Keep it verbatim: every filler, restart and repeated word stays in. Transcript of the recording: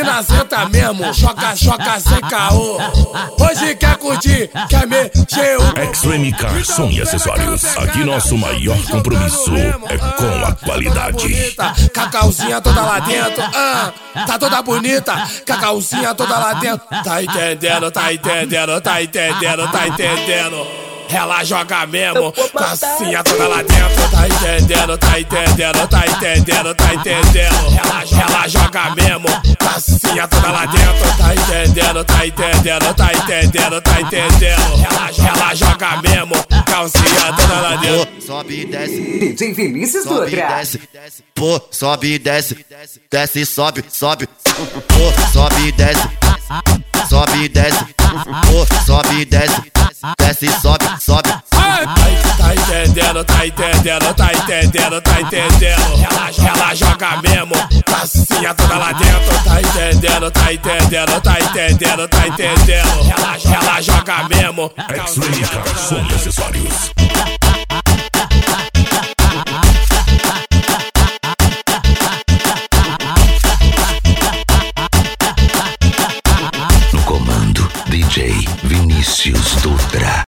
mina senta mesmo, choca, choca sem caô. Hoje quer curtir, quer mexer o Extreme Car Som e Acessórios. Aqui nosso maior compromisso é com a qualidade. Com a calcinha toda lá dentro, ah, tá toda bonita, com a calcinha toda lá dentro. Tá entendendo, tá entendendo, tá entendendo, tá entendendo. Ela joga mesmo, calcinha toda lá dentro. Tá entendendo, tá entendendo, tá entendendo, tá entendendo. Ela, ela joga mesmo, calcinha toda lá dentro. Tá entendendo, tá entendendo, tá entendendo, tá entendendo. Ela, ela joga mesmo, calcinha toda lá dentro. Pô, sobe e desce. D J Vinícius Sobe e Dutra. desce. Pô, sobe e desce. Desce e sobe, sobe. Pô, sobe e desce. Sobe e desce. Pô, sobe e desce. Desce e sobe, sobe. Ai, tá entendendo, tá entendendo, tá entendendo, tá entendendo. Ela, ela joga mesmo, calcinha toda lá dentro. Tá entendendo, tá entendendo, tá entendendo, tá entendendo. Ela, ela joga mesmo, Extreme Car Som e Acessórios.